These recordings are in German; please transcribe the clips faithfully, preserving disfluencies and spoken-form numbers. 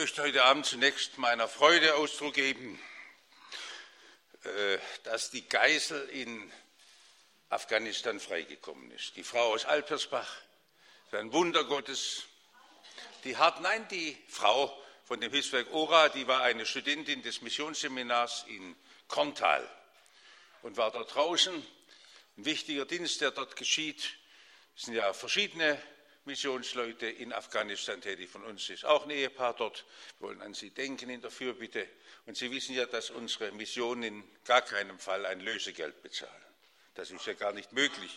möchte heute Abend zunächst meiner Freude Ausdruck geben, dass die Geisel in Afghanistan freigekommen ist. Die Frau aus Alpersbach, das ist ein Wunder Gottes. Die hat, nein, die Frau von dem Hilfswerk Ora, die war eine Studentin des Missionsseminars in Korntal und war dort draußen. Ein wichtiger Dienst, der dort geschieht. Es sind ja verschiedene Missionsleute in Afghanistan tätig. Von uns ist auch ein Ehepaar dort. Wir wollen an Sie denken in der Fürbitte. Und Sie wissen ja, dass unsere Missionen in gar keinem Fall ein Lösegeld bezahlen. Das ist ja gar nicht möglich.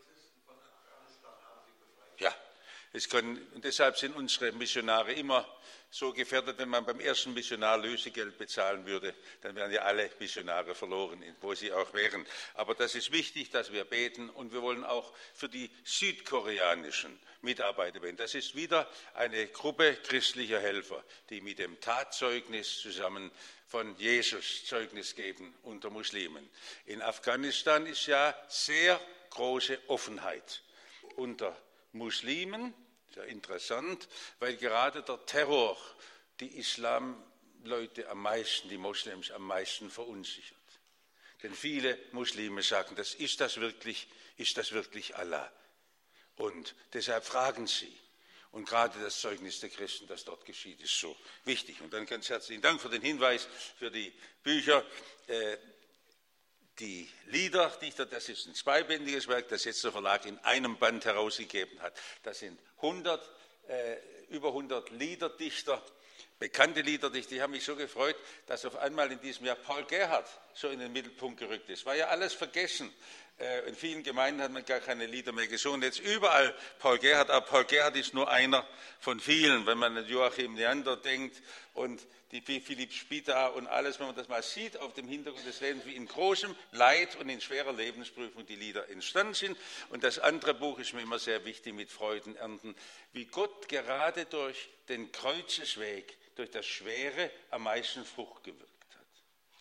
Ja, es können, und deshalb sind unsere Missionare immer so gefährdet, wenn man beim ersten Missionar Lösegeld bezahlen würde, dann wären ja alle Missionare verloren, wo sie auch wären. Aber das ist wichtig, dass wir beten, und wir wollen auch für die südkoreanischen Mitarbeiter beten. Das ist wieder eine Gruppe christlicher Helfer, die mit dem Tatzeugnis zusammen von Jesus Zeugnis geben unter Muslimen. In Afghanistan ist ja sehr große Offenheit unter Muslimen. Sehr interessant, weil gerade der Terror die Islamleute am meisten, die Moslems am meisten verunsichert. Denn viele Muslime sagen, das ist das wirklich, ist das wirklich Allah? Und deshalb fragen sie. Und gerade das Zeugnis der Christen, das dort geschieht, ist so wichtig. Und dann ganz herzlichen Dank für den Hinweis, für die Bücher. Äh, Die Liederdichter, das ist ein zweibändiges Werk, das jetzt der Verlag in einem Band herausgegeben hat. Das sind hundert, äh, über hundert Liederdichter, bekannte Liederdichter. Ich habe mich so gefreut, dass auf einmal in diesem Jahr Paul Gerhardt so in den Mittelpunkt gerückt ist. War ja alles vergessen. Äh, in vielen Gemeinden hat man gar keine Lieder mehr gesungen. Jetzt überall Paul Gerhardt, aber Paul Gerhardt ist nur einer von vielen. Wenn man an Joachim Neander denkt und die Philipp Spitta und alles, wenn man das mal sieht auf dem Hintergrund des Lebens, wie in großem Leid und in schwerer Lebensprüfung die Lieder entstanden sind. Und das andere Buch ist mir immer sehr wichtig, mit Freuden ernten, wie Gott gerade durch den Kreuzesweg, durch das Schwere am meisten Frucht gewirkt hat.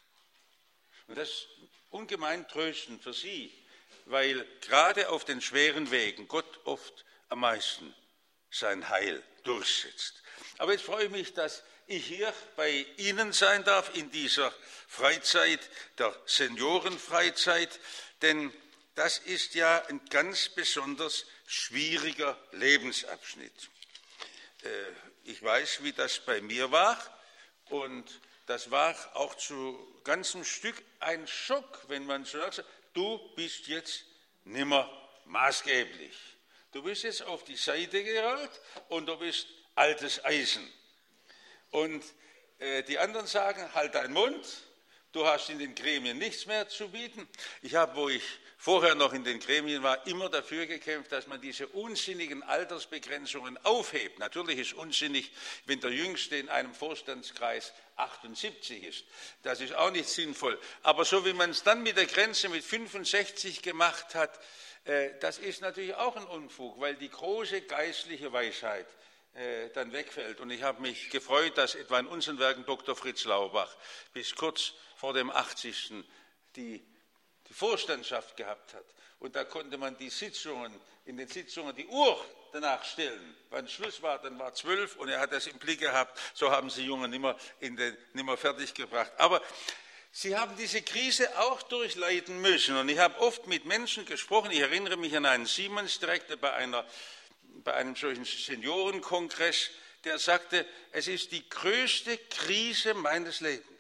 Und das ist ungemein tröstend für Sie, weil gerade auf den schweren Wegen Gott oft am meisten sein Heil durchsetzt. Aber jetzt freue ich mich, dass ich hier bei Ihnen sein darf in dieser Freizeit, der Seniorenfreizeit, denn das ist ja ein ganz besonders schwieriger Lebensabschnitt. Ich weiß, wie das bei mir war, und das war auch zu ganzem Stück ein Schock, wenn man so sagt, du bist jetzt nimmer maßgeblich. Du bist jetzt auf die Seite gerollt und du bist altes Eisen. Und äh, die anderen sagen, halt deinen Mund, du hast in den Gremien nichts mehr zu bieten. Ich habe, wo ich vorher noch in den Gremien war, immer dafür gekämpft, dass man diese unsinnigen Altersbegrenzungen aufhebt. Natürlich ist unsinnig, wenn der Jüngste in einem Vorstandskreis achtundsiebzig ist. Das ist auch nicht sinnvoll. Aber so wie man es dann mit der Grenze mit fünfundsechzig gemacht hat, äh, das ist natürlich auch ein Unfug, weil die große geistliche Weisheit dann wegfällt. Und ich habe mich gefreut, dass etwa in unseren Werken Doktor Fritz Laubach bis kurz vor dem achtzigsten die, die Vorstandschaft gehabt hat. Und da konnte man die Sitzungen, in den Sitzungen die Uhr danach stellen. Wann Schluss war, dann war zwölf, und er hat das im Blick gehabt. So haben sie Jungen nimmer, in den, nimmer fertig gebracht. Aber sie haben diese Krise auch durchleiden müssen. Und ich habe oft mit Menschen gesprochen. Ich erinnere mich an einen Siemens-Direktor bei einer bei einem solchen Seniorenkongress, der sagte, es ist die größte Krise meines Lebens.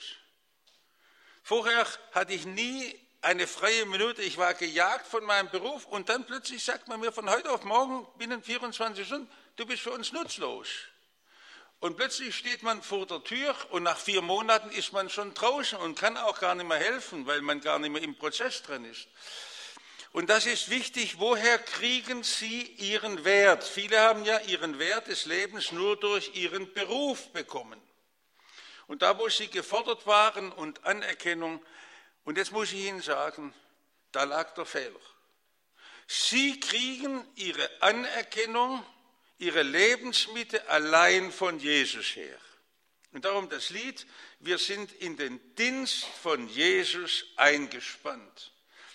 Vorher hatte ich nie eine freie Minute, ich war gejagt von meinem Beruf, und dann plötzlich sagt man mir von heute auf morgen, binnen vierundzwanzig Stunden, du bist für uns nutzlos. Und plötzlich steht man vor der Tür, und nach vier Monaten ist man schon draußen und kann auch gar nicht mehr helfen, weil man gar nicht mehr im Prozess drin ist. Und das ist wichtig, woher kriegen Sie Ihren Wert? Viele haben ja ihren Wert des Lebens nur durch ihren Beruf bekommen. Und da, wo sie gefordert waren und Anerkennung, und jetzt muss ich Ihnen sagen, da lag der Fehler. Sie kriegen Ihre Anerkennung, Ihre Lebensmitte allein von Jesus her. Und darum das Lied, wir sind in den Dienst von Jesus eingespannt.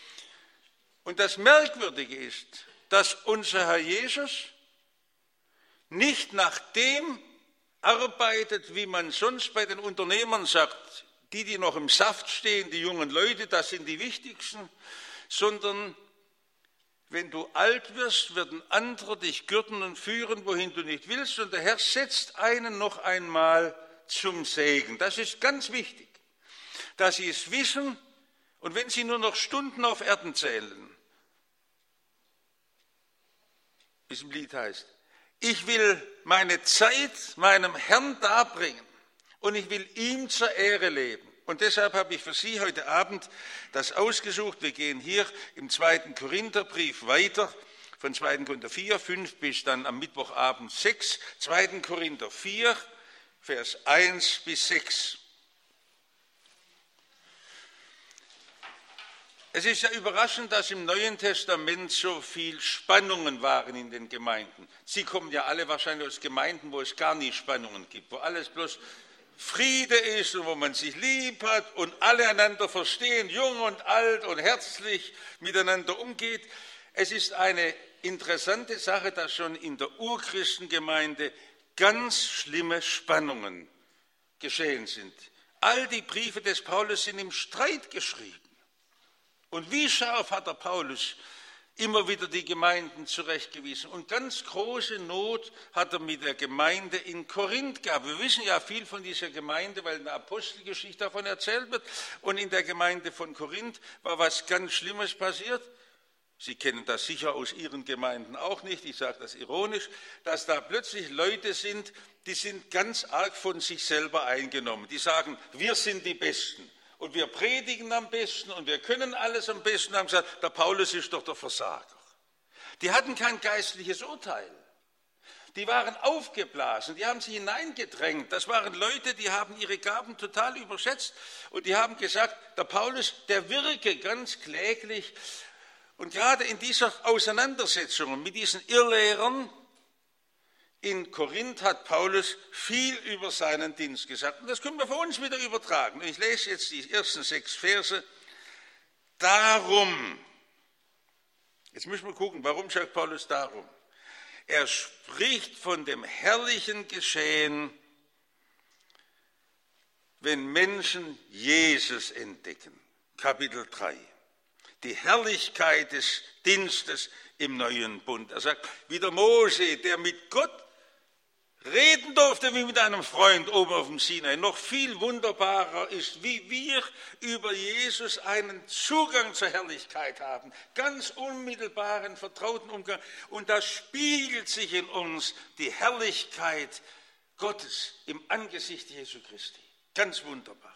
Und das Merkwürdige ist, dass unser Herr Jesus nicht nach dem arbeitet, wie man sonst bei den Unternehmern sagt, die, die noch im Saft stehen, die jungen Leute, das sind die wichtigsten, sondern wenn du alt wirst, werden andere dich gürten und führen, wohin du nicht willst, und der Herr setzt einen noch einmal zum Segen. Das ist ganz wichtig, dass sie es wissen, und wenn sie nur noch Stunden auf Erden zählen, wie es im Lied heißt, ich will meine Zeit meinem Herrn darbringen und ich will ihm zur Ehre leben. Und deshalb habe ich für Sie heute Abend das ausgesucht. Wir gehen hier im zweiten Korintherbrief weiter, von zweiten Korinther vier, fünf bis dann am Mittwochabend sechs. zweiten Korinther vier, Vers eins bis sechs. Es ist ja überraschend, dass im Neuen Testament so viel Spannungen waren in den Gemeinden. Sie kommen ja alle wahrscheinlich aus Gemeinden, wo es gar nie Spannungen gibt, wo alles bloß Friede ist und wo man sich lieb hat und alle einander verstehen, jung und alt und herzlich miteinander umgeht. Es ist eine interessante Sache, dass schon in der Urchristengemeinde ganz schlimme Spannungen geschehen sind. All die Briefe des Paulus sind im Streit geschrieben. Und wie scharf hat der Paulus immer wieder die Gemeinden zurechtgewiesen. Und ganz große Not hat er mit der Gemeinde in Korinth gehabt. Wir wissen ja viel von dieser Gemeinde, weil in der Apostelgeschichte davon erzählt wird. Und in der Gemeinde von Korinth war was ganz Schlimmes passiert. Sie kennen das sicher aus Ihren Gemeinden auch nicht, ich sage das ironisch, dass da plötzlich Leute sind, die sind ganz arg von sich selber eingenommen. Die sagen, wir sind die Besten. Und wir predigen am besten und wir können alles am besten. Und haben gesagt, der Paulus ist doch der Versager. Die hatten kein geistliches Urteil. Die waren aufgeblasen, die haben sich hineingedrängt. Das waren Leute, die haben ihre Gaben total überschätzt. Und die haben gesagt, der Paulus, der wirke ganz kläglich. Und gerade in dieser Auseinandersetzung mit diesen Irrlehrern in Korinth hat Paulus viel über seinen Dienst gesagt. Und das können wir für uns wieder übertragen. Und ich lese jetzt die ersten sechs Verse. Darum, jetzt müssen wir gucken, warum sagt Paulus darum? Er spricht von dem herrlichen Geschehen, wenn Menschen Jesus entdecken. Kapitel drei. Die Herrlichkeit des Dienstes im neuen Bund. Er sagt, wie der Mose, der mit Gott reden durfte wie mit einem Freund oben auf dem Sinai. Noch viel wunderbarer ist, wie wir über Jesus einen Zugang zur Herrlichkeit haben. Ganz unmittelbaren, vertrauten Umgang. Und da spiegelt sich in uns die Herrlichkeit Gottes im Angesicht Jesu Christi. Ganz wunderbar.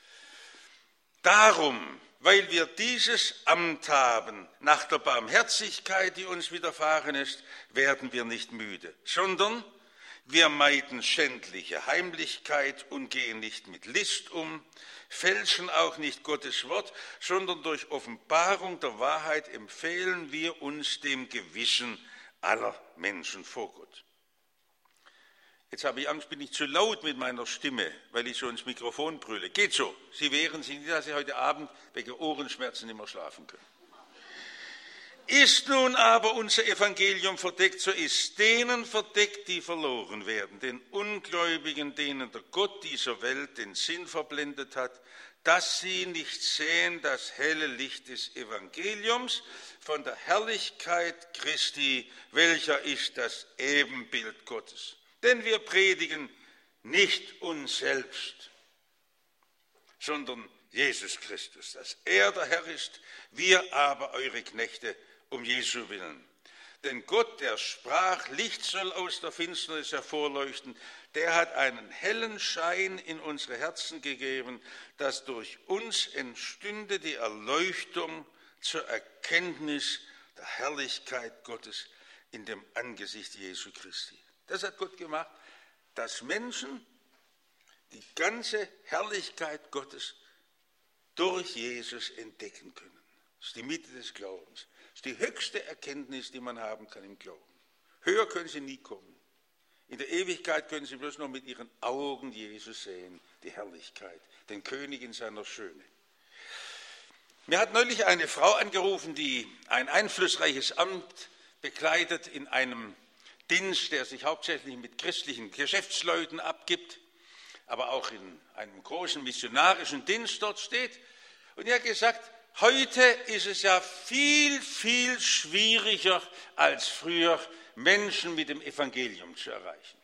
Darum, weil wir dieses Amt haben, nach der Barmherzigkeit, die uns widerfahren ist, werden wir nicht müde, sondern wir meiden schändliche Heimlichkeit und gehen nicht mit List um, fälschen auch nicht Gottes Wort, sondern durch Offenbarung der Wahrheit empfehlen wir uns dem Gewissen aller Menschen vor Gott. Jetzt habe ich Angst, bin ich zu laut mit meiner Stimme, weil ich so ins Mikrofon brülle. Geht so. Sie wehren sich nicht, dass Sie heute Abend wegen Ohrenschmerzen nicht mehr schlafen können. Ist nun aber unser Evangelium verdeckt, so ist denen verdeckt, die verloren werden, den Ungläubigen, denen der Gott dieser Welt den Sinn verblendet hat, dass sie nicht sehen das helle Licht des Evangeliums von der Herrlichkeit Christi, welcher ist das Ebenbild Gottes. Denn wir predigen nicht uns selbst, sondern Jesus Christus, dass er der Herr ist, wir aber eure Knechte um Jesu willen. Denn Gott, der sprach, Licht soll aus der Finsternis hervorleuchten, der hat einen hellen Schein in unsere Herzen gegeben, dass durch uns entstünde die Erleuchtung zur Erkenntnis der Herrlichkeit Gottes in dem Angesicht Jesu Christi. Das hat Gott gemacht, dass Menschen die ganze Herrlichkeit Gottes durch Jesus entdecken können. Das ist die Mitte des Glaubens. Das ist die höchste Erkenntnis, die man haben kann im Glauben. Höher können sie nie kommen. In der Ewigkeit können sie bloß noch mit ihren Augen Jesus sehen, die Herrlichkeit, den König in seiner Schöne. Mir hat neulich eine Frau angerufen, die ein einflussreiches Amt bekleidet in einem Dienst, der sich hauptsächlich mit christlichen Geschäftsleuten abgibt, aber auch in einem großen missionarischen Dienst dort steht. Und er hat gesagt, heute ist es ja viel, viel schwieriger als früher, Menschen mit dem Evangelium zu erreichen.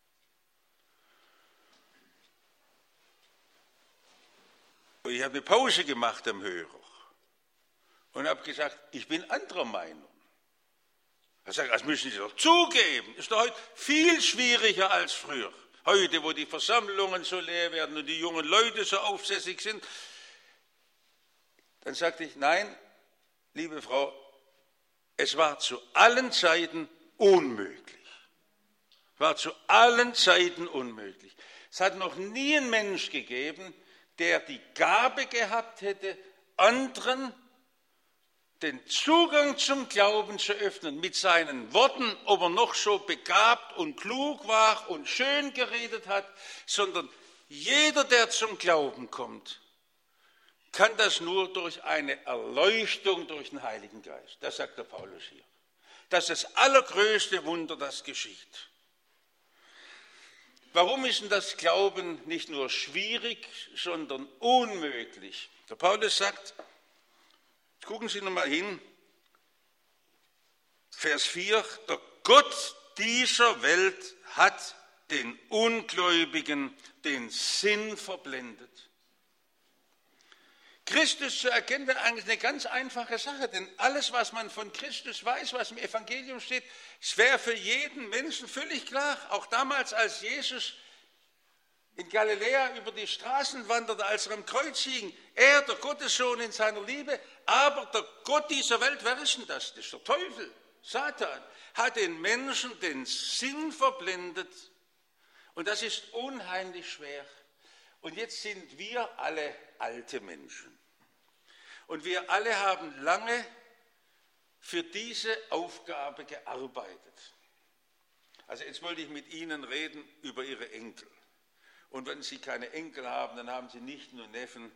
Und ich habe eine Pause gemacht am Hörer und habe gesagt, ich bin anderer Meinung. Er sagt, das müssen Sie doch zugeben, ist doch heute viel schwieriger als früher. Heute, wo die Versammlungen so leer werden und die jungen Leute so aufsässig sind. Dann sagte ich, nein, liebe Frau, es war zu allen Zeiten unmöglich. Es war zu allen Zeiten unmöglich. Es hat noch nie einen Mensch gegeben, der die Gabe gehabt hätte, anderen den Zugang zum Glauben zu öffnen, mit seinen Worten, ob er noch so begabt und klug war und schön geredet hat, sondern jeder, der zum Glauben kommt, kann das nur durch eine Erleuchtung durch den Heiligen Geist. Das sagt der Paulus hier. Das ist das allergrößte Wunder, das geschieht. Warum ist denn das Glauben nicht nur schwierig, sondern unmöglich? Der Paulus sagt, gucken Sie nochmal hin, Vers vier, der Gott dieser Welt hat den Ungläubigen den Sinn verblendet. Christus zu erkennen wäre eigentlich eine ganz einfache Sache, denn alles, was man von Christus weiß, was im Evangelium steht, es wäre für jeden Menschen völlig klar. Auch damals, als Jesus in Galiläa über die Straßen wanderte, als er am Kreuz hing, er, der Gottessohn in seiner Liebe, aber der Gott dieser Welt, wer ist denn das? Das ist der Teufel, Satan, hat den Menschen den Sinn verblendet und das ist unheimlich schwer. Und jetzt sind wir alle alte Menschen und wir alle haben lange für diese Aufgabe gearbeitet. Also jetzt wollte ich mit Ihnen reden über Ihre Enkel. Und wenn Sie keine Enkel haben, dann haben Sie nicht nur Neffen.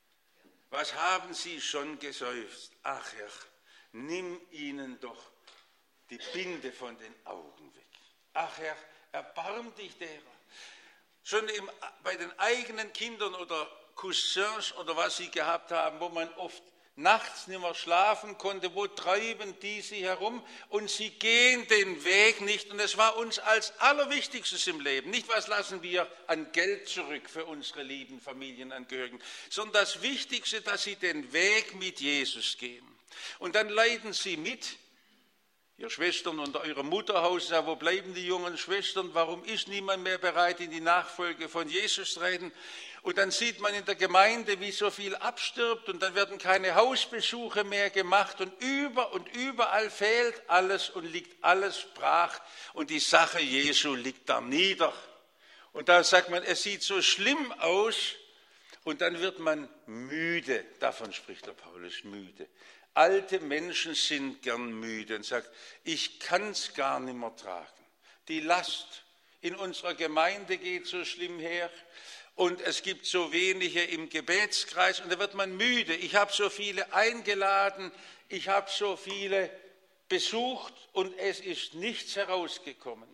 Was haben Sie schon geseufzt? Ach Herr, nimm ihnen doch die Binde von den Augen weg. Ach Herr, erbarm dich derer. Schon im, bei den eigenen Kindern oder Cousins oder was sie gehabt haben, wo man oft nachts nicht mehr schlafen konnte, wo treiben die sie herum und sie gehen den Weg nicht. Und es war uns als Allerwichtigstes im Leben, nicht was lassen wir an Geld zurück für unsere lieben Familienangehörigen, sondern das Wichtigste, dass sie den Weg mit Jesus gehen. Und dann leiden sie mit, ihr Schwestern und eure Mutterhaus, ja, wo bleiben die jungen Schwestern, warum ist niemand mehr bereit, in die Nachfolge von Jesus zu treten? Und dann sieht man in der Gemeinde, wie so viel abstirbt und dann werden keine Hausbesuche mehr gemacht und über und überall fehlt alles und liegt alles brach und die Sache Jesu liegt da nieder. Und da sagt man, es sieht so schlimm aus und dann wird man müde, davon spricht der Paulus, müde. Alte Menschen sind gern müde und sagen, ich kann es gar nicht mehr tragen. Die Last in unserer Gemeinde geht so schlimm her. Und es gibt so wenige im Gebetskreis und da wird man müde. Ich habe so viele eingeladen, ich habe so viele besucht und es ist nichts herausgekommen.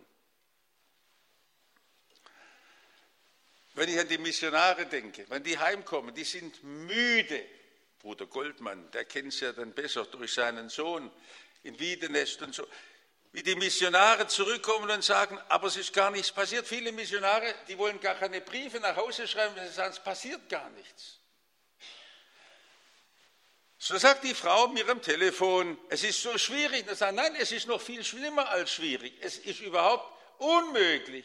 Wenn ich an die Missionare denke, wenn die heimkommen, die sind müde. Bruder Goldmann, der kennt es ja dann besser durch seinen Sohn in Wiedenest und so. Wie die Missionare zurückkommen und sagen, aber es ist gar nichts passiert. Viele Missionare, die wollen gar keine Briefe nach Hause schreiben, weil sie sagen, es passiert gar nichts. So sagt die Frau mir am Telefon, es ist so schwierig. Und sagt, nein, es ist noch viel schlimmer als schwierig. Es ist überhaupt unmöglich.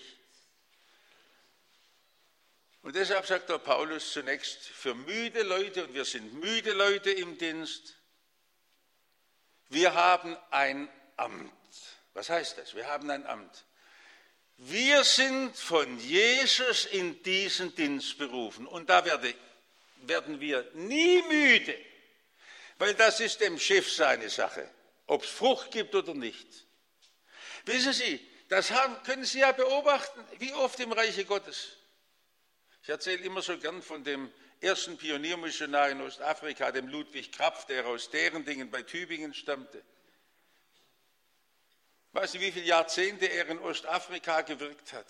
Und deshalb sagt der Paulus zunächst für müde Leute, und wir sind müde Leute im Dienst, wir haben ein Amt. Was heißt das? Wir haben ein Amt. Wir sind von Jesus in diesen Dienst berufen und da werde, werden wir nie müde, weil das ist dem Chef seine Sache, ob es Frucht gibt oder nicht. Wissen Sie, das haben, können Sie ja beobachten, wie oft im Reiche Gottes. Ich erzähle immer so gern von dem ersten Pioniermissionar in Ostafrika, dem Ludwig Krapf, der aus Derendingen bei Tübingen stammte. Weißt du, wie viele Jahrzehnte er in Ostafrika gewirkt hat?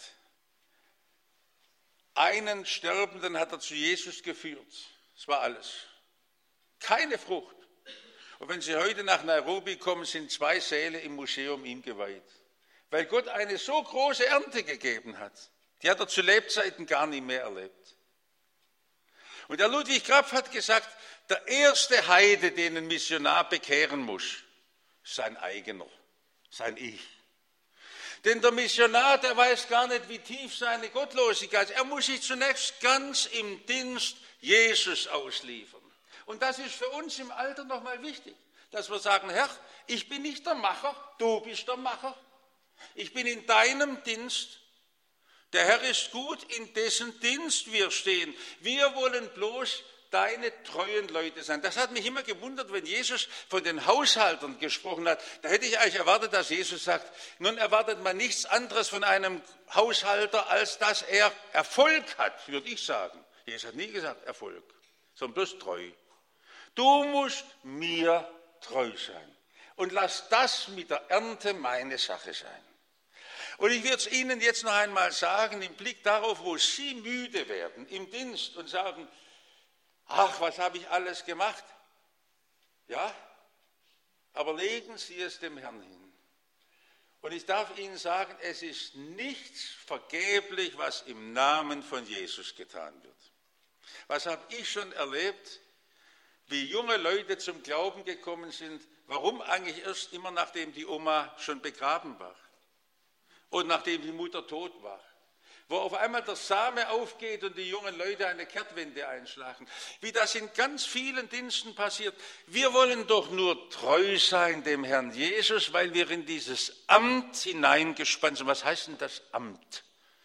Einen Sterbenden hat er zu Jesus geführt. Das war alles. Keine Frucht. Und wenn Sie heute nach Nairobi kommen, sind zwei Säle im Museum ihm geweiht. Weil Gott eine so große Ernte gegeben hat. Die hat er zu Lebzeiten gar nicht mehr erlebt. Und der Ludwig Krapf hat gesagt, der erste Heide, den ein Missionar bekehren muss, ist sein eigener, sein Ich. Denn der Missionar, der weiß gar nicht, wie tief seine Gottlosigkeit ist. Er muss sich zunächst ganz im Dienst Jesus ausliefern. Und das ist für uns im Alter nochmal wichtig, dass wir sagen, Herr, ich bin nicht der Macher, du bist der Macher. Ich bin in deinem Dienst. Der Herr ist gut, in dessen Dienst wir stehen. Wir wollen bloß deine treuen Leute sein. Das hat mich immer gewundert, wenn Jesus von den Haushaltern gesprochen hat. Da hätte ich eigentlich erwartet, dass Jesus sagt, nun erwartet man nichts anderes von einem Haushalter, als dass er Erfolg hat, würde ich sagen. Jesus hat nie gesagt Erfolg, sondern bloß treu. Du musst mir treu sein und lass das mit der Ernte meine Sache sein. Und ich würde es Ihnen jetzt noch einmal sagen, im Blick darauf, wo Sie müde werden im Dienst und sagen, ach, was habe ich alles gemacht? Ja, aber legen Sie es dem Herrn hin. Und ich darf Ihnen sagen, es ist nichts vergeblich, was im Namen von Jesus getan wird. Was habe ich schon erlebt, wie junge Leute zum Glauben gekommen sind, warum eigentlich erst immer nachdem die Oma schon begraben war und nachdem die Mutter tot war. Wo auf einmal der Same aufgeht und die jungen Leute eine Kehrtwende einschlagen. Wie das in ganz vielen Diensten passiert. Wir wollen doch nur treu sein dem Herrn Jesus, weil wir in dieses Amt hineingespannt sind. Was heißt denn das Amt?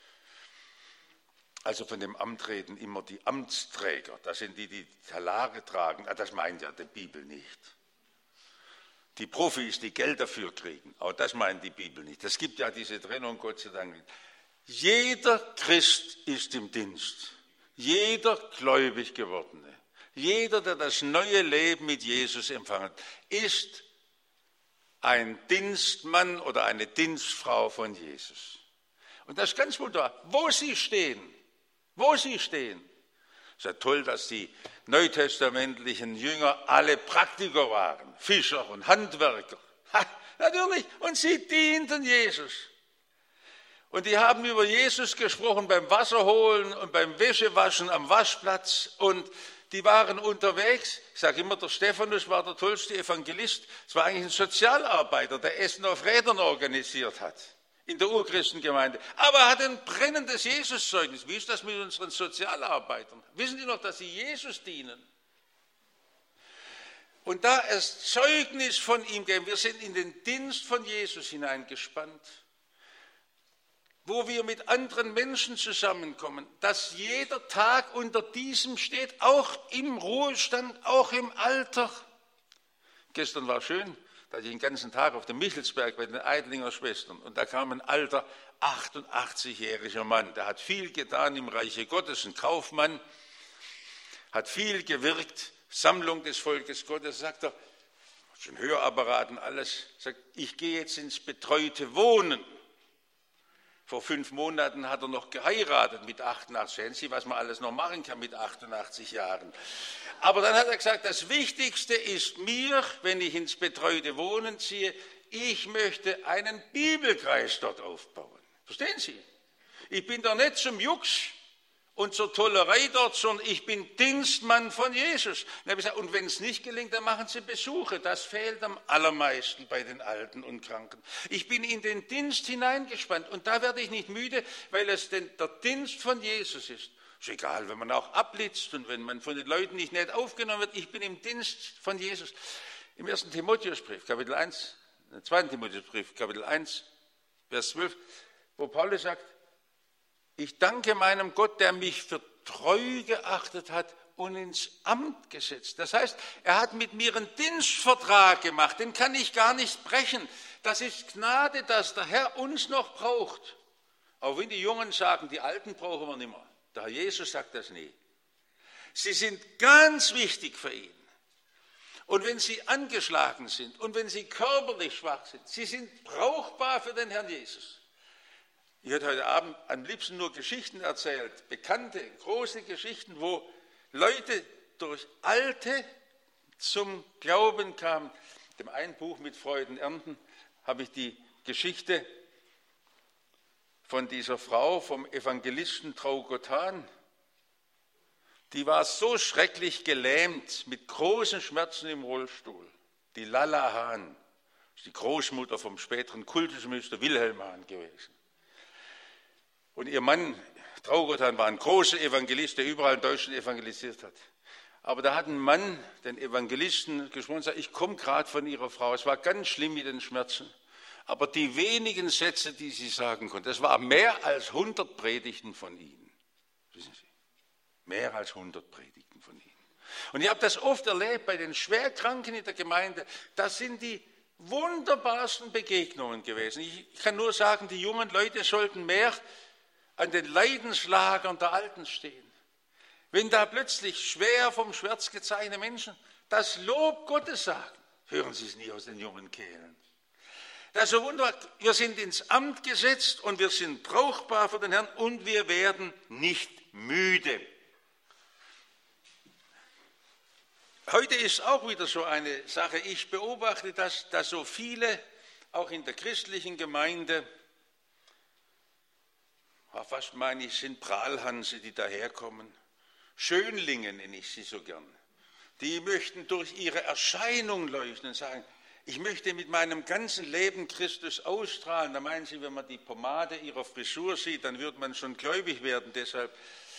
Also von dem Amt reden immer die Amtsträger. Das sind die, die Talare tragen. Das meint ja die Bibel nicht. Die Profis, die Geld dafür kriegen. Auch das meint die Bibel nicht. Es gibt ja diese Trennung, Gott sei Dank nicht. Jeder Christ ist im Dienst. Jeder gläubig gewordene. Jeder, der das neue Leben mit Jesus empfangen hat, ist ein Dienstmann oder eine Dienstfrau von Jesus. Und das ist ganz wunderbar. Wo Sie stehen, wo Sie stehen. Es ist ja toll, dass die neutestamentlichen Jünger alle Praktiker waren, Fischer und Handwerker. Ha, natürlich, und sie dienten Jesus. Und die haben über Jesus gesprochen beim Wasserholen und beim Wäschewaschen am Waschplatz. Und die waren unterwegs. Ich sage immer, der Stephanus war der tollste Evangelist. Es war eigentlich ein Sozialarbeiter, der Essen auf Rädern organisiert hat in der Urchristengemeinde. Aber er hat ein brennendes Jesus-Zeugnis. Wie ist das mit unseren Sozialarbeitern? Wissen die noch, dass sie Jesus dienen? Und da es Zeugnis von ihm geben, wir sind in den Dienst von Jesus hineingespannt, wo wir mit anderen Menschen zusammenkommen, dass jeder Tag unter diesem steht, auch im Ruhestand, auch im Alter. Gestern war schön, da ich den ganzen Tag auf dem Michelsberg bei den Eidlinger Schwestern und da kam ein alter achtundachtzigjähriger Mann, der hat viel getan im Reiche Gottes, ein Kaufmann, hat viel gewirkt, Sammlung des Volkes Gottes, sagt er, schon Hörapparat und alles, sagt, ich gehe jetzt ins betreute Wohnen. Vor fünf Monaten hat er noch geheiratet mit achtundachtzig. Sehen Sie, was man alles noch machen kann mit achtundachtzig Jahren. Aber dann hat er gesagt, das Wichtigste ist mir, wenn ich ins betreute Wohnen ziehe, ich möchte einen Bibelkreis dort aufbauen. Verstehen Sie? Ich bin da nicht zum Jux und zur Tollerei dort, sondern ich bin Dienstmann von Jesus. Und, gesagt, und wenn es nicht gelingt, dann machen Sie Besuche. Das fehlt am allermeisten bei den Alten und Kranken. Ich bin in den Dienst hineingespannt und da werde ich nicht müde, weil es denn der Dienst von Jesus ist. Ist egal, wenn man auch abblitzt und wenn man von den Leuten nicht nett aufgenommen wird. Ich bin im Dienst von Jesus. Im ersten Timotheusbrief, Kapitel eins, im zweiten Timotheusbrief, Kapitel eins, Vers zwölf, wo Paulus sagt, ich danke meinem Gott, der mich für treu geachtet hat und ins Amt gesetzt. Das heißt, er hat mit mir einen Dienstvertrag gemacht, den kann ich gar nicht brechen. Das ist Gnade, dass der Herr uns noch braucht. Auch wenn die Jungen sagen, die Alten brauchen wir nicht mehr. Der Herr Jesus sagt das nie. Sie sind ganz wichtig für ihn. Und wenn sie angeschlagen sind und wenn sie körperlich schwach sind, sie sind brauchbar für den Herrn Jesus. Ich hätte heute Abend am liebsten nur Geschichten erzählt, bekannte, große Geschichten, wo Leute durch Alte zum Glauben kamen. In dem einen Buch mit Freuden ernten habe ich die Geschichte von dieser Frau, vom Evangelisten Traugottan. Die war so schrecklich gelähmt, mit großen Schmerzen im Rollstuhl. Die Lalla Hahn, die Großmutter vom späteren Kultusminister Wilhelm Hahn gewesen. Und ihr Mann Traugottan war ein großer Evangelist, der überall in Deutschland evangelisiert hat. Aber da hat ein Mann den Evangelisten gesprochen und gesagt, ich komme gerade von ihrer Frau, es war ganz schlimm mit den Schmerzen. Aber die wenigen Sätze, die sie sagen konnte, das war mehr als hundert Predigten von ihnen. Wissen Sie? Mehr als hundert Predigten von ihnen. Und ich habe das oft erlebt bei den Schwerkranken in der Gemeinde. Das sind die wunderbarsten Begegnungen gewesen. Ich kann nur sagen, die jungen Leute sollten mehr an den Leidenslagern der Alten stehen. Wenn da plötzlich schwer vom Schmerz gezeichnete Menschen das Lob Gottes sagen, hören Sie es nie aus den jungen Kehlen. Das ist so wunderbar. Wir sind ins Amt gesetzt und wir sind brauchbar für den Herrn und wir werden nicht müde. Heute ist auch wieder so eine Sache. Ich beobachte, dass, dass so viele, auch in der christlichen Gemeinde, fast meine ich, sind Prahlhanse, die daherkommen. Schönlinge nenne ich sie so gern. Die möchten durch ihre Erscheinung leuchten und sagen, ich möchte mit meinem ganzen Leben Christus ausstrahlen. Da meinen sie, wenn man die Pomade ihrer Frisur sieht, dann wird man schon gläubig werden. Deshalb,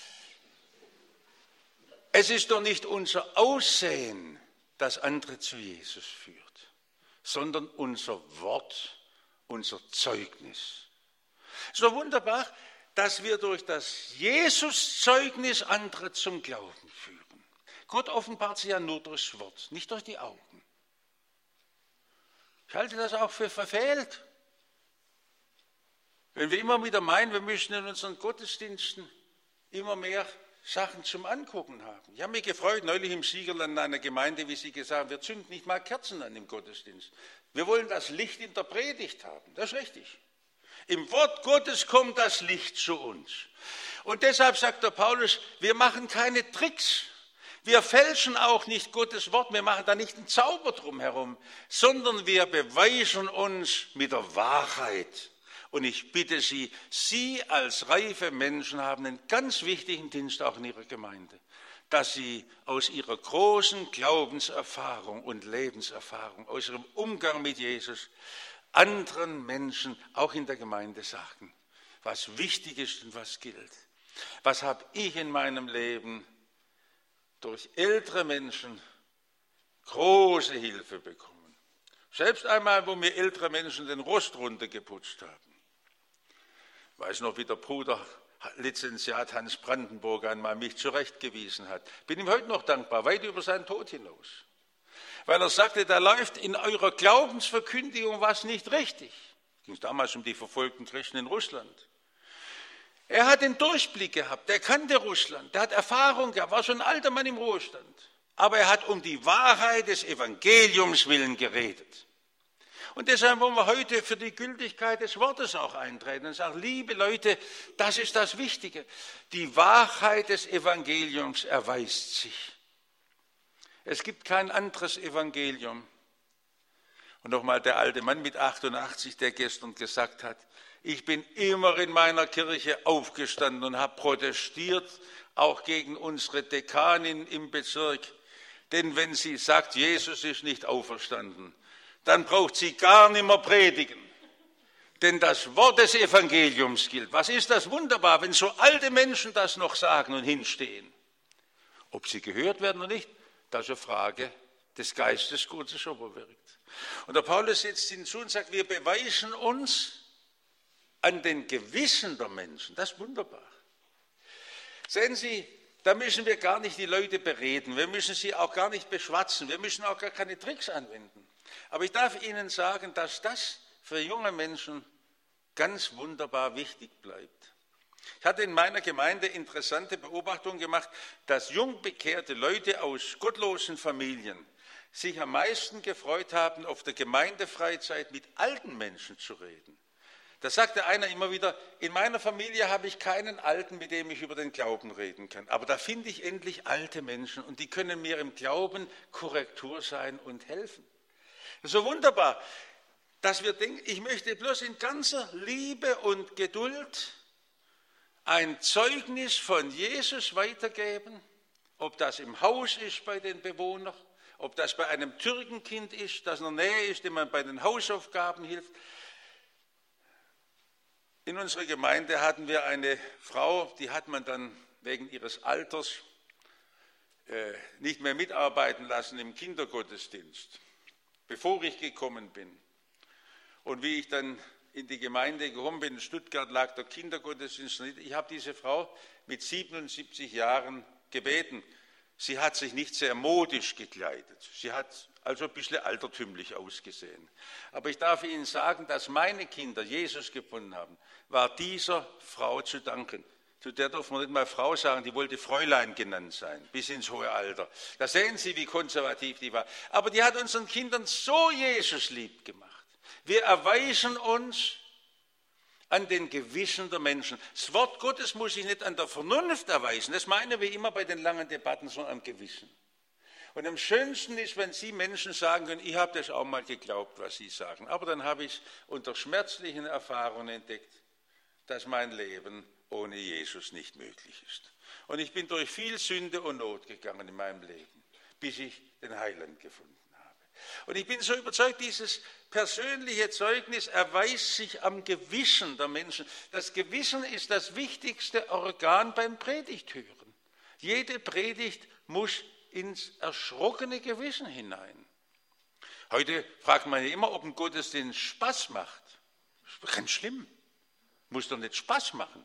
es ist doch nicht unser Aussehen, das andere zu Jesus führt, sondern unser Wort, unser Zeugnis. Es ist doch wunderbar, dass wir durch das Jesus-Zeugnis andere zum Glauben führen. Gott offenbart sich ja nur durchs Wort, nicht durch die Augen. Ich halte das auch für verfehlt. Wenn wir immer wieder meinen, wir müssen in unseren Gottesdiensten immer mehr Sachen zum Angucken haben. Ich habe mich gefreut, neulich im Siegerland in einer Gemeinde, wie Sie gesagt haben, wir zünden nicht mal Kerzen an im Gottesdienst. Wir wollen das Licht in der Predigt haben, das ist richtig. Im Wort Gottes kommt das Licht zu uns. Und deshalb sagt der Paulus, wir machen keine Tricks. Wir fälschen auch nicht Gottes Wort, wir machen da nicht einen Zauber drum herum, sondern wir beweisen uns mit der Wahrheit. Und ich bitte Sie, Sie als reife Menschen haben einen ganz wichtigen Dienst auch in Ihrer Gemeinde, dass Sie aus Ihrer großen Glaubenserfahrung und Lebenserfahrung, aus Ihrem Umgang mit Jesus, anderen Menschen auch in der Gemeinde sagen, was wichtig ist und was gilt. Was habe ich in meinem Leben durch ältere Menschen große Hilfe bekommen. Selbst einmal, wo mir ältere Menschen den Rost runtergeputzt haben. Ich weiß noch, wie der Bruder Lizenziat Hans Brandenburg einmal mich zurechtgewiesen hat. Bin ihm heute noch dankbar, weit über seinen Tod hinaus. Weil er sagte, da läuft in eurer Glaubensverkündigung was nicht richtig. Es ging damals um die verfolgten Christen in Russland. Er hat den Durchblick gehabt, der kannte Russland, der hat Erfahrung gehabt, war schon ein alter Mann im Ruhestand. Aber er hat um die Wahrheit des Evangeliums willen geredet. Und deshalb wollen wir heute für die Gültigkeit des Wortes auch eintreten und sagen, liebe Leute, das ist das Wichtige. Die Wahrheit des Evangeliums erweist sich. Es gibt kein anderes Evangelium. Und nochmal der alte Mann mit achtundachtzig, der gestern gesagt hat, ich bin immer in meiner Kirche aufgestanden und habe protestiert, auch gegen unsere Dekanin im Bezirk. Denn wenn sie sagt, Jesus ist nicht auferstanden, dann braucht sie gar nicht mehr predigen. Denn das Wort des Evangeliums gilt. Was ist das wunderbar, wenn so alte Menschen das noch sagen und hinstehen? Ob sie gehört werden oder nicht, das ist eine Frage des Geistes Gottes, ob er wirkt. Und der Paulus setzt hinzu und sagt, wir beweisen uns an den Gewissen der Menschen. Das ist wunderbar. Sehen Sie, da müssen wir gar nicht die Leute bereden. Wir müssen sie auch gar nicht beschwatzen. Wir müssen auch gar keine Tricks anwenden. Aber ich darf Ihnen sagen, dass das für junge Menschen ganz wunderbar wichtig bleibt. Ich hatte in meiner Gemeinde interessante Beobachtungen gemacht, dass jung bekehrte Leute aus gottlosen Familien, sich am meisten gefreut haben, auf der Gemeindefreizeit mit alten Menschen zu reden. Da sagte einer immer wieder, in meiner Familie habe ich keinen Alten, mit dem ich über den Glauben reden kann. Aber da finde ich endlich alte Menschen und die können mir im Glauben Korrektur sein und helfen. So wunderbar, dass wir denken, ich möchte bloß in ganzer Liebe und Geduld ein Zeugnis von Jesus weitergeben, ob das im Haus ist bei den Bewohnern, ob das bei einem Türkenkind ist, das in der Nähe ist, dem man bei den Hausaufgaben hilft. In unserer Gemeinde hatten wir eine Frau, die hat man dann wegen ihres Alters äh, nicht mehr mitarbeiten lassen im Kindergottesdienst, bevor ich gekommen bin. Und wie ich dann in die Gemeinde gekommen bin, in Stuttgart lag der Kindergottesdienst. Ich habe diese Frau mit siebenundsiebzig Jahren gebeten. Sie hat sich nicht sehr modisch gekleidet. Sie hat also ein bisschen altertümlich ausgesehen. Aber ich darf Ihnen sagen, dass meine Kinder Jesus gefunden haben, war dieser Frau zu danken. Zu der darf man nicht mal Frau sagen, die wollte Fräulein genannt sein, bis ins hohe Alter. Da sehen Sie, wie konservativ die war. Aber die hat unseren Kindern so Jesus lieb gemacht. Wir erweisen uns an den Gewissen der Menschen. Das Wort Gottes muss sich nicht an der Vernunft erweisen, das meinen wir immer bei den langen Debatten, sondern am Gewissen. Und am schönsten ist, wenn Sie Menschen sagen können, ich habe das auch mal geglaubt, was Sie sagen. Aber dann habe ich unter schmerzlichen Erfahrungen entdeckt, dass mein Leben ohne Jesus nicht möglich ist. Und ich bin durch viel Sünde und Not gegangen in meinem Leben, bis ich den Heiland gefunden habe. Und ich bin so überzeugt, dieses persönliche Zeugnis erweist sich am Gewissen der Menschen. Das Gewissen ist das wichtigste Organ beim Predigthören. Jede Predigt muss ins erschrockene Gewissen hinein. Heute fragt man ja immer, ob ein Gottesdienst Spaß macht. Das ist ganz schlimm. Muss doch nicht Spaß machen.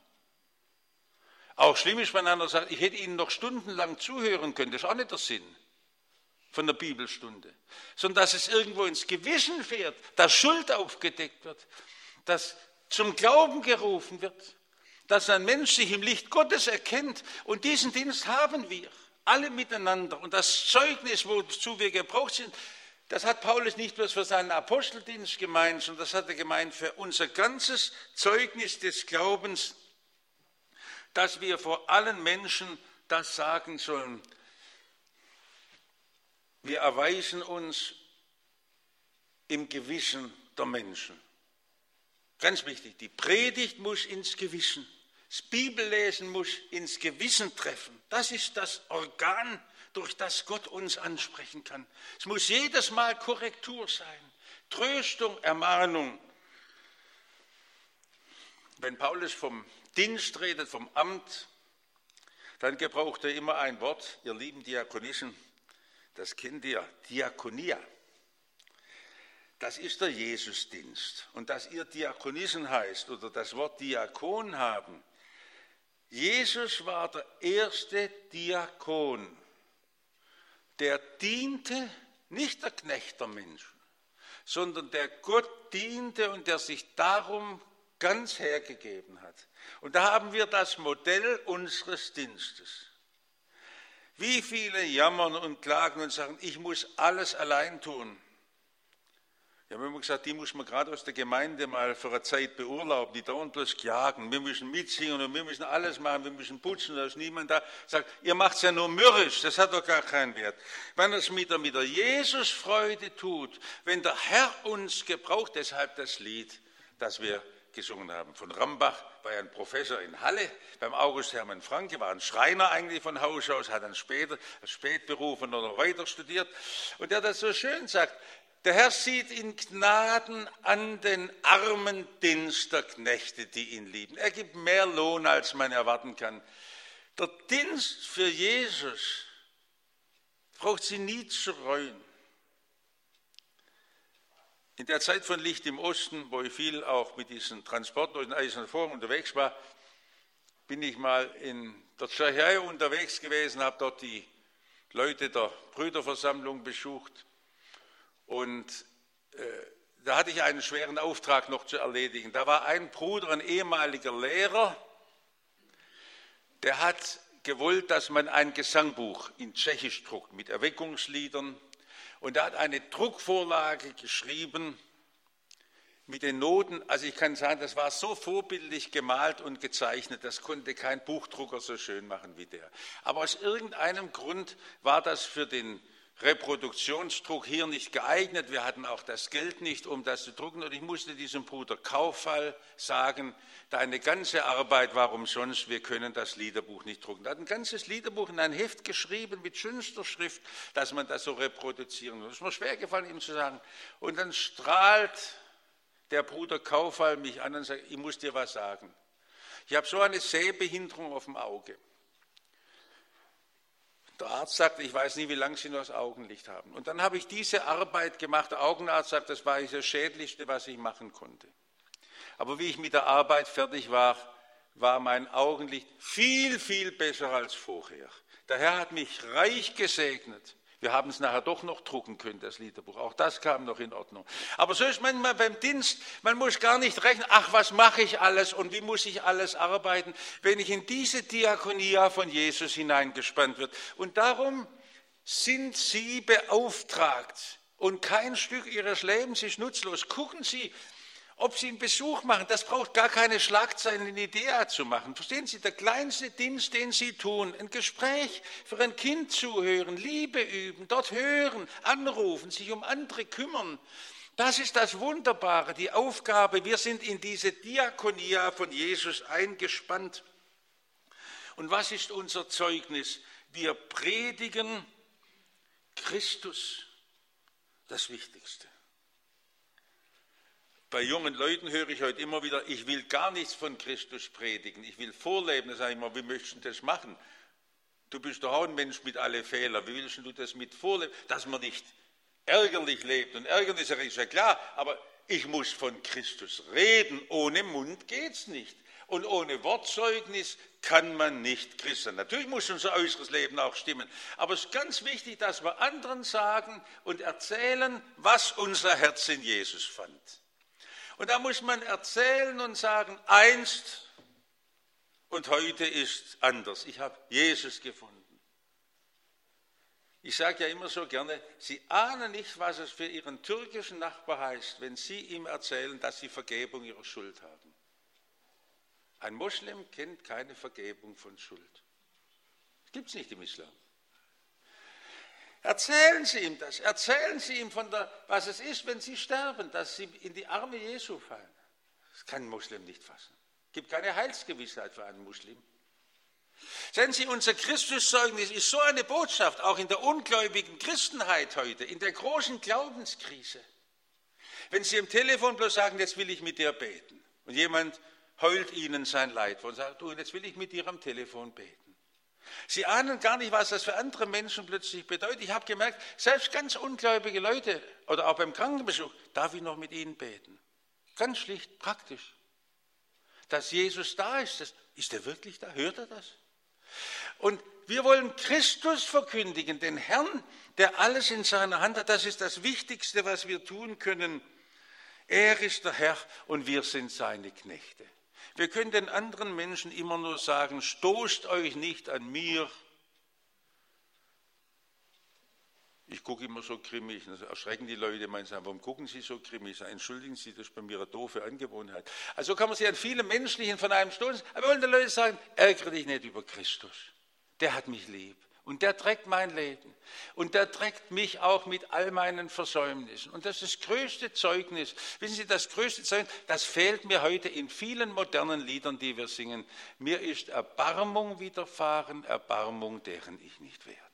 Auch schlimm ist, wenn einer sagt, ich hätte Ihnen noch stundenlang zuhören können. Das ist auch nicht der Sinn von der Bibelstunde. Sondern dass es irgendwo ins Gewissen fährt, dass Schuld aufgedeckt wird, dass zum Glauben gerufen wird, dass ein Mensch sich im Licht Gottes erkennt. Und diesen Dienst haben wir. Alle miteinander. Und das Zeugnis, wozu wir gebraucht sind, das hat Paulus nicht bloß für seinen Aposteldienst gemeint, sondern das hat er gemeint für unser ganzes Zeugnis des Glaubens, dass wir vor allen Menschen das sagen sollen. Wir erweisen uns im Gewissen der Menschen. Ganz wichtig, die Predigt muss ins Gewissen. Das Bibellesen muss ins Gewissen treffen. Das ist das Organ, durch das Gott uns ansprechen kann. Es muss jedes Mal Korrektur sein, Tröstung, Ermahnung. Wenn Paulus vom Dienst redet, vom Amt, dann gebraucht er immer ein Wort, ihr lieben Diakonissen, das kennt ihr, Diakonia. Das ist der Jesusdienst. Und dass ihr Diakonissen heißt oder das Wort Diakon haben, Jesus war der erste Diakon, der diente, nicht der Knecht der Menschen, sondern der Gott diente und der sich darum ganz hergegeben hat. Und da haben wir das Modell unseres Dienstes. Wie viele jammern und klagen und sagen, ich muss alles allein tun. Ja, wir haben gesagt, die muss man gerade aus der Gemeinde mal für eine Zeit beurlauben, die dauernd bloß klagen. Wir müssen mitsingen und wir müssen alles machen, wir müssen putzen, da ist niemand da. Sagt, ihr macht es ja nur mürrisch, das hat doch gar keinen Wert. Wenn es mit der, mit der Jesusfreude tut, wenn der Herr uns gebraucht, deshalb das Lied, das wir gesungen haben. Von Rambach war ja ein Professor in Halle, beim August Hermann Franke, war ein Schreiner eigentlich von Haus aus, hat dann später als Spätberufen oder weiter studiert. Und der das so schön sagt, der Herr sieht in Gnaden an den armen Dienst der Knechte, die ihn lieben. Er gibt mehr Lohn, als man erwarten kann. Der Dienst für Jesus braucht sie nie zu reuen. In der Zeit von Licht im Osten, wo ich viel auch mit diesen Transporten durch den Eisernen Vorhang unterwegs war, bin ich mal in der Tschechei unterwegs gewesen, habe dort die Leute der Brüderversammlung besucht. Und äh, da hatte ich einen schweren Auftrag noch zu erledigen. Da war ein Bruder, ein ehemaliger Lehrer, der hat gewollt, dass man ein Gesangbuch in Tschechisch druckt mit Erweckungsliedern. Und er hat eine Druckvorlage geschrieben mit den Noten. Also ich kann sagen, das war so vorbildlich gemalt und gezeichnet, das konnte kein Buchdrucker so schön machen wie der. Aber aus irgendeinem Grund war das für den Reproduktionsdruck hier nicht geeignet. Wir hatten auch das Geld nicht, um das zu drucken. Und ich musste diesem Bruder Kaufall sagen, deine ganze Arbeit war umsonst, wir können das Liederbuch nicht drucken. Er hat ein ganzes Liederbuch in ein Heft geschrieben mit schönster Schrift, dass man das so reproduzieren muss. Es ist mir schwer gefallen, ihm zu sagen. Und dann strahlt der Bruder Kaufall mich an und sagt, ich muss dir was sagen. Ich habe so eine Sehbehinderung auf dem Auge. Der Arzt sagt, ich weiß nie, wie lange Sie noch das Augenlicht haben. Und dann habe ich diese Arbeit gemacht. Der Augenarzt sagt, das war das Schädlichste, was ich machen konnte. Aber wie ich mit der Arbeit fertig war, war mein Augenlicht viel, viel besser als vorher. Der Herr hat mich reich gesegnet. Wir haben es nachher doch noch drucken können, das Liederbuch. Auch das kam noch in Ordnung. Aber so ist manchmal beim Dienst, man muss gar nicht rechnen, ach, was mache ich alles und wie muss ich alles arbeiten, wenn ich in diese Diakonia von Jesus hineingespannt wird. Und darum sind Sie beauftragt und kein Stück Ihres Lebens ist nutzlos. Gucken Sie, ob Sie einen Besuch machen, das braucht gar keine Schlagzeilen in Idea zu machen. Verstehen Sie, der kleinste Dienst, den Sie tun, ein Gespräch für ein Kind zuhören, Liebe üben, dort hören, anrufen, sich um andere kümmern. Das ist das Wunderbare, die Aufgabe. Wir sind in diese Diakonia von Jesus eingespannt. Und was ist unser Zeugnis? Wir predigen Christus, das Wichtigste. Bei jungen Leuten höre ich heute immer wieder, ich will gar nichts von Christus predigen, ich will vorleben. Da sage ich immer, wie möchtest du das machen? Du bist doch auch ein Mensch mit allen Fehlern. Wie willst du das mit vorleben? Dass man nicht ärgerlich lebt. Und ärgerlich ist ja klar, aber ich muss von Christus reden. Ohne Mund geht es nicht. Und ohne Wortzeugnis kann man nicht Christ sein. Natürlich muss unser äußeres Leben auch stimmen. Aber es ist ganz wichtig, dass wir anderen sagen und erzählen, was unser Herz in Jesus fand. Und da muss man erzählen und sagen, einst und heute ist anders. Ich habe Jesus gefunden. Ich sage ja immer so gerne, Sie ahnen nicht, was es für Ihren türkischen Nachbar heißt, wenn Sie ihm erzählen, dass Sie Vergebung Ihrer Schuld haben. Ein Moslem kennt keine Vergebung von Schuld. Das gibt es nicht im Islam. Erzählen Sie ihm das, erzählen Sie ihm, von der, was es ist, wenn Sie sterben, dass Sie in die Arme Jesu fallen. Das kann ein Muslim nicht fassen. Es gibt keine Heilsgewissheit für einen Muslim. Sehen Sie, unser Christuszeugnis ist so eine Botschaft, auch in der ungläubigen Christenheit heute, in der großen Glaubenskrise. Wenn Sie am Telefon bloß sagen, jetzt will ich mit dir beten, und jemand heult Ihnen sein Leid und sagt, du, jetzt will ich mit dir am Telefon beten. Sie ahnen gar nicht, was das für andere Menschen plötzlich bedeutet. Ich habe gemerkt, selbst ganz ungläubige Leute oder auch beim Krankenbesuch, darf ich noch mit ihnen beten. Ganz schlicht, praktisch. Dass Jesus da ist, das, ist er wirklich da? Hört er das? Und wir wollen Christus verkündigen, den Herrn, der alles in seiner Hand hat. Das ist das Wichtigste, was wir tun können. Er ist der Herr und wir sind seine Knechte. Wir können den anderen Menschen immer nur sagen, stoßt euch nicht an mir. Ich gucke immer so grimmig, das erschrecken die Leute, meinen, warum gucken Sie so grimmig? Entschuldigen Sie, das ist bei mir eine doofe Angewohnheit. Also kann man sich an viele Menschlichen von einem stoßen, aber wir wollen den Leuten sagen, ärgere dich nicht über Christus. Der hat mich lieb. Und der trägt mein Leben. Und der trägt mich auch mit all meinen Versäumnissen. Und das ist das größte Zeugnis. Wissen Sie, das größte Zeugnis, das fehlt mir heute in vielen modernen Liedern, die wir singen. Mir ist Erbarmung widerfahren, Erbarmung, deren ich nicht wert.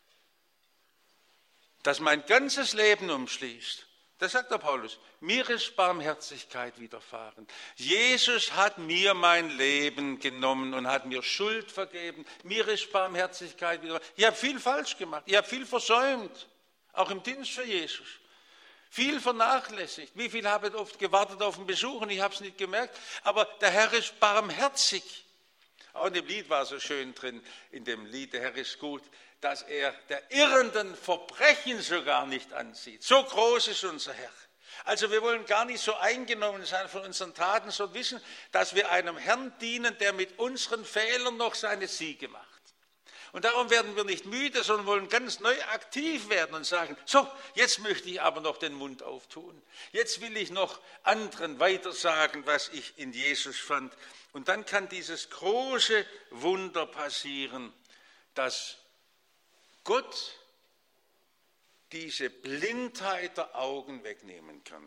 Das mein ganzes Leben umschließt. Das sagt der Paulus. Mir ist Barmherzigkeit widerfahren. Jesus hat mir mein Leben genommen und hat mir Schuld vergeben. Mir ist Barmherzigkeit widerfahren. Ich habe viel falsch gemacht. Ich habe viel versäumt. Auch im Dienst für Jesus. Viel vernachlässigt. Wie viel habe ich oft gewartet auf den Besuch und ich habe es nicht gemerkt. Aber der Herr ist barmherzig. Auch in dem Lied war so schön drin, in dem Lied, der Herr ist gut, dass er der Irrenden Verbrechen sogar nicht ansieht. So groß ist unser Herr. Also wir wollen gar nicht so eingenommen sein von unseren Taten, sondern wissen, dass wir einem Herrn dienen, der mit unseren Fehlern noch seine Siege macht. Und darum werden wir nicht müde, sondern wollen ganz neu aktiv werden und sagen, so, jetzt möchte ich aber noch den Mund auftun. Jetzt will ich noch anderen weitersagen, was ich in Jesus fand. Und dann kann dieses große Wunder passieren, dass Gott diese Blindheit der Augen wegnehmen kann.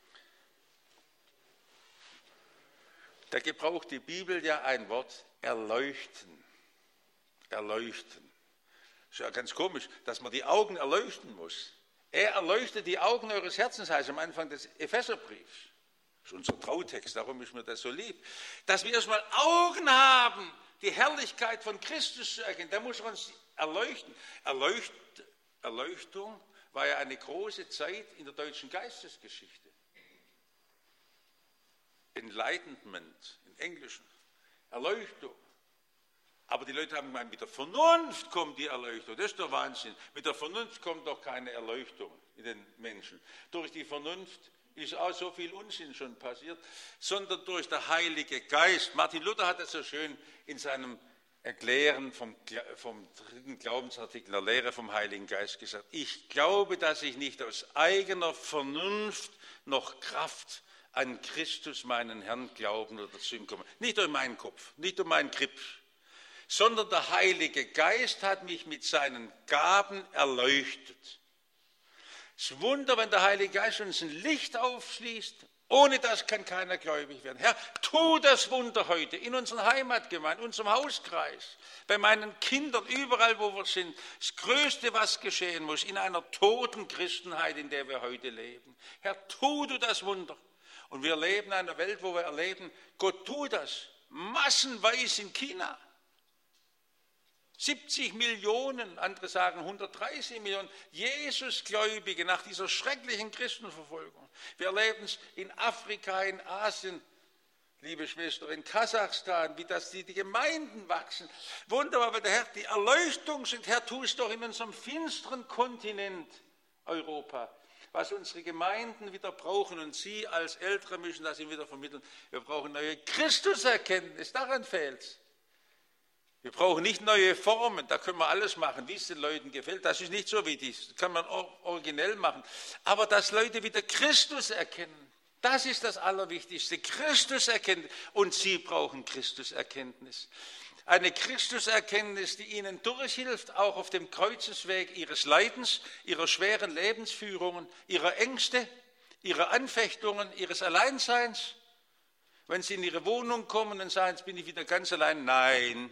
Da gebraucht die Bibel ja ein Wort, erleuchten. Erleuchten. Ist ja ganz komisch, dass man die Augen erleuchten muss. Er erleuchtet die Augen eures Herzens, heißt am Anfang des Epheserbriefs. Das ist unser Trautext, darum ist mir das so lieb. Dass wir erstmal Augen haben, die Herrlichkeit von Christus zu erkennen, da muss er uns erleuchten. Erleucht, Erleuchtung war ja eine große Zeit in der deutschen Geistesgeschichte. Enlightenment im Englischen, Erleuchtung. Aber die Leute haben gemeint, mit der Vernunft kommt die Erleuchtung. Das ist der Wahnsinn. Mit der Vernunft kommt doch keine Erleuchtung in den Menschen. Durch die Vernunft ist auch so viel Unsinn schon passiert, sondern durch den Heiligen Geist. Martin Luther hat das so schön in seinem Erklären vom, vom dritten Glaubensartikel der Lehre vom Heiligen Geist gesagt. Ich glaube, dass ich nicht aus eigener Vernunft noch Kraft an Christus, meinen Herrn, glauben oder zu ihm kommen. Nicht durch meinen Kopf, nicht durch meinen Krips, sondern der Heilige Geist hat mich mit seinen Gaben erleuchtet. Es ist ein Wunder, wenn der Heilige Geist uns ein Licht aufschließt. Ohne das kann keiner gläubig werden. Herr, tu das Wunder heute in unseren Heimatgemeinden, in unserem Hauskreis, bei meinen Kindern, überall, wo wir sind. Das Größte, was geschehen muss, in einer toten Christenheit, in der wir heute leben. Herr, tu du das Wunder. Und wir leben in einer Welt, wo wir erleben, Gott tut das massenweise in China. siebzig Millionen, andere sagen hundertdreißig Millionen Jesusgläubige nach dieser schrecklichen Christenverfolgung. Wir erleben es in Afrika, in Asien, liebe Schwester, in Kasachstan, wie das die, die Gemeinden wachsen. Wunderbar, weil der Herr die Erleuchtung sind. Herr, tu es doch in unserem finsteren Kontinent Europa, was unsere Gemeinden wieder brauchen und Sie als Ältere müssen das ihnen wieder vermitteln. Wir brauchen neue Christuserkenntnis, daran fehlt es. Wir brauchen nicht neue Formen, da können wir alles machen, wie es den Leuten gefällt. Das ist nicht so wichtig, das kann man originell machen. Aber dass Leute wieder Christus erkennen, das ist das Allerwichtigste. Christuserkenntnis. Und Sie brauchen Christuserkenntnis. Eine Christuserkenntnis, die Ihnen durchhilft, auch auf dem Kreuzesweg Ihres Leidens, Ihrer schweren Lebensführungen, Ihrer Ängste, Ihrer Anfechtungen, Ihres Alleinseins. Wenn Sie in Ihre Wohnung kommen und sagen, jetzt bin ich wieder ganz allein. Nein.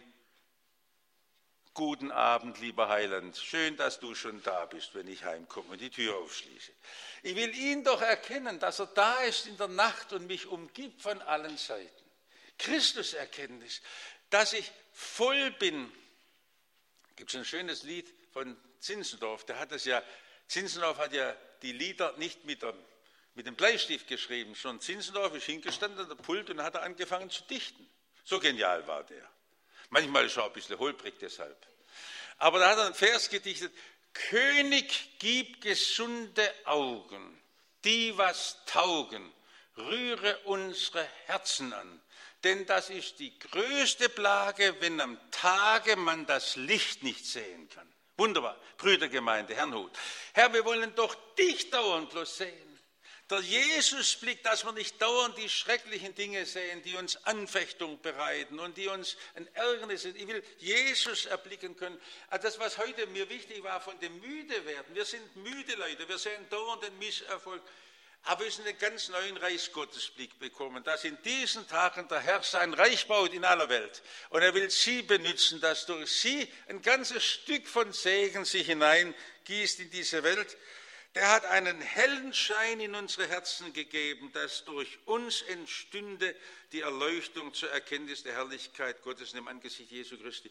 Guten Abend, lieber Heiland. Schön, dass du schon da bist, wenn ich heimkomme und die Tür aufschließe. Ich will ihn doch erkennen, dass er da ist in der Nacht und mich umgibt von allen Seiten. Christuserkenntnis, dass ich voll bin. Gibt es ein schönes Lied von Zinzendorf, der hat es ja, Zinzendorf hat ja die Lieder nicht mit, der, mit dem Bleistift geschrieben, sondern Zinzendorf ist hingestanden an der Pult und hat er angefangen zu dichten. So genial war der. Manchmal ist er auch ein bisschen holprig deshalb. Aber da hat er einen Vers gedichtet, König, gib gesunde Augen, die was taugen, rühre unsere Herzen an. Denn das ist die größte Plage, wenn am Tage man das Licht nicht sehen kann. Wunderbar, Brüdergemeinde, Herrnhut. Herr, wir wollen doch dich dauernd bloß sehen. Der Jesusblick, dass wir nicht dauernd die schrecklichen Dinge sehen, die uns Anfechtung bereiten und die uns ein Ärgernis sind. Ich will Jesus erblicken können. Also das, was heute mir wichtig war, von dem Müdewerden. Wir sind müde Leute, wir sehen dauernd den Misserfolg. Aber wir müssen einen ganz neuen Reichsgottesblick bekommen, dass in diesen Tagen der Herr sein Reich baut in aller Welt. Und er will Sie benutzen, dass durch Sie ein ganzes Stück von Segen sich hineingießt in diese Welt. Der hat einen hellen Schein in unsere Herzen gegeben, dass durch uns entstünde die Erleuchtung zur Erkenntnis der Herrlichkeit Gottes im Angesicht Jesu Christi.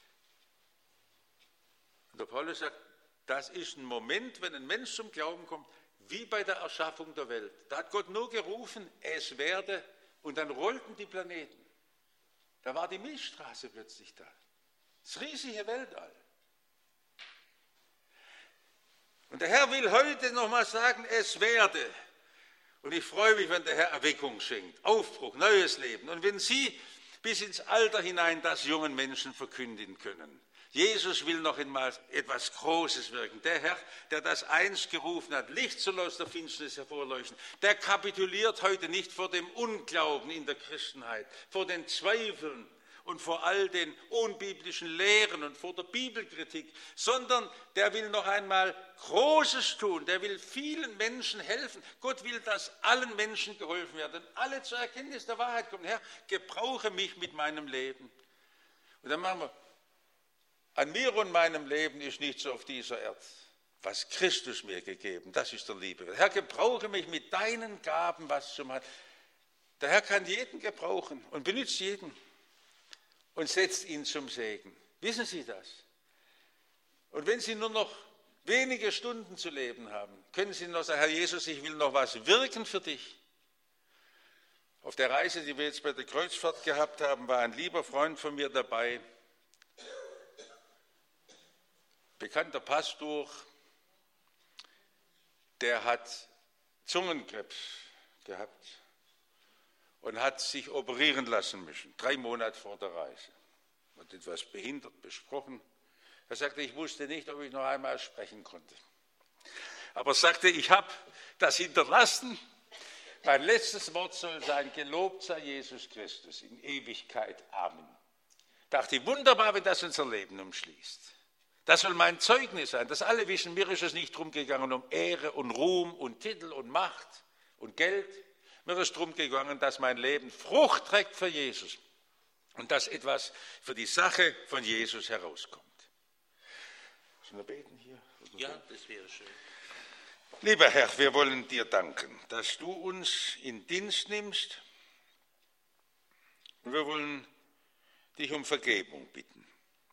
Und der Paulus sagt, das ist ein Moment, wenn ein Mensch zum Glauben kommt, wie bei der Erschaffung der Welt. Da hat Gott nur gerufen, es werde, und dann rollten die Planeten. Da war die Milchstraße plötzlich da. Das riesige Weltall. Und der Herr will heute nochmal sagen, es werde. Und ich freue mich, wenn der Herr Erweckung schenkt, Aufbruch, neues Leben. Und wenn Sie bis ins Alter hinein das jungen Menschen verkündigen können. Jesus will noch einmal etwas Großes wirken. Der Herr, der das einst gerufen hat, Licht soll aus der Finsternis hervorleuchten, der kapituliert heute nicht vor dem Unglauben in der Christenheit, vor den Zweifeln und vor all den unbiblischen Lehren und vor der Bibelkritik, sondern der will noch einmal Großes tun, der will vielen Menschen helfen. Gott will, dass allen Menschen geholfen werden, alle zur Erkenntnis der Wahrheit kommen. Herr, gebrauche mich mit meinem Leben. Und dann machen wir, an mir und meinem Leben ist nichts auf dieser Erde, was Christus mir gegeben, das ist der Liebe. Herr, gebrauche mich mit deinen Gaben, was zu machen. Der Herr kann jeden gebrauchen und benutzt jeden und setzt ihn zum Segen. Wissen Sie das? Und wenn Sie nur noch wenige Stunden zu leben haben, können Sie noch sagen, Herr Jesus, ich will noch was wirken für dich. Auf der Reise, die wir jetzt bei der Kreuzfahrt gehabt haben, war ein lieber Freund von mir dabei, bekannter Pastor, der hat Zungenkrebs gehabt und hat sich operieren lassen müssen, drei Monate vor der Reise. Hat etwas behindert besprochen. Er sagte, ich wusste nicht, ob ich noch einmal sprechen konnte. Aber er sagte, ich habe das hinterlassen. Mein letztes Wort soll sein, gelobt sei Jesus Christus in Ewigkeit. Amen. Dachte ich, wunderbar, wenn das unser Leben umschließt. Das soll mein Zeugnis sein, dass alle wissen, mir ist es nicht darum gegangen, um Ehre und Ruhm und Titel und Macht und Geld. Mir ist darum gegangen, dass mein Leben Frucht trägt für Jesus und dass etwas für die Sache von Jesus herauskommt. Sollen wir beten hier? Ja, das wäre schön. Lieber Herr, wir wollen dir danken, dass du uns in Dienst nimmst. Und wir wollen dich um Vergebung bitten,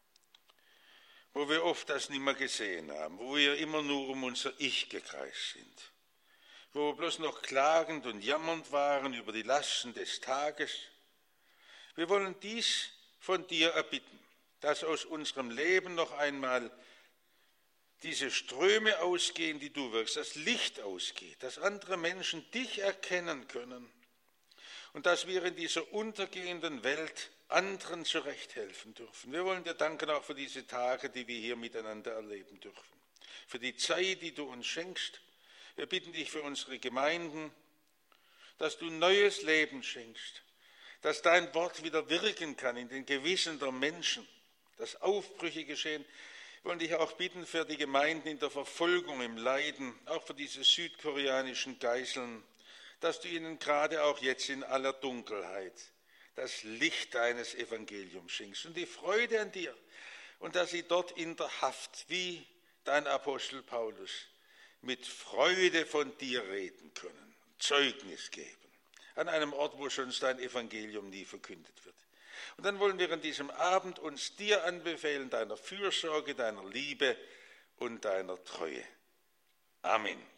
wo wir oft das nicht mehr gesehen haben, wo wir immer nur um unser Ich gekreist sind, wo wir bloß noch klagend und jammernd waren über die Lasten des Tages. Wir wollen dies von dir erbitten, dass aus unserem Leben noch einmal diese Ströme ausgehen, die du wirkst, das Licht ausgeht, dass andere Menschen dich erkennen können und dass wir in dieser untergehenden Welt anderen zurechthelfen dürfen. Wir wollen dir danken auch für diese Tage, die wir hier miteinander erleben dürfen, für die Zeit, die du uns schenkst. Wir bitten dich für unsere Gemeinden, dass du neues Leben schenkst, dass dein Wort wieder wirken kann in den Gewissen der Menschen, dass Aufbrüche geschehen. Wir wollen dich auch bitten für die Gemeinden in der Verfolgung, im Leiden, auch für diese südkoreanischen Geiseln, dass du ihnen gerade auch jetzt in aller Dunkelheit das Licht deines Evangeliums schenkst und die Freude an dir und dass sie dort in der Haft, wie dein Apostel Paulus, mit Freude von dir reden können, Zeugnis geben, an einem Ort, wo sonst dein Evangelium nie verkündet wird. Und dann wollen wir an diesem Abend uns dir anbefehlen, deiner Fürsorge, deiner Liebe und deiner Treue. Amen.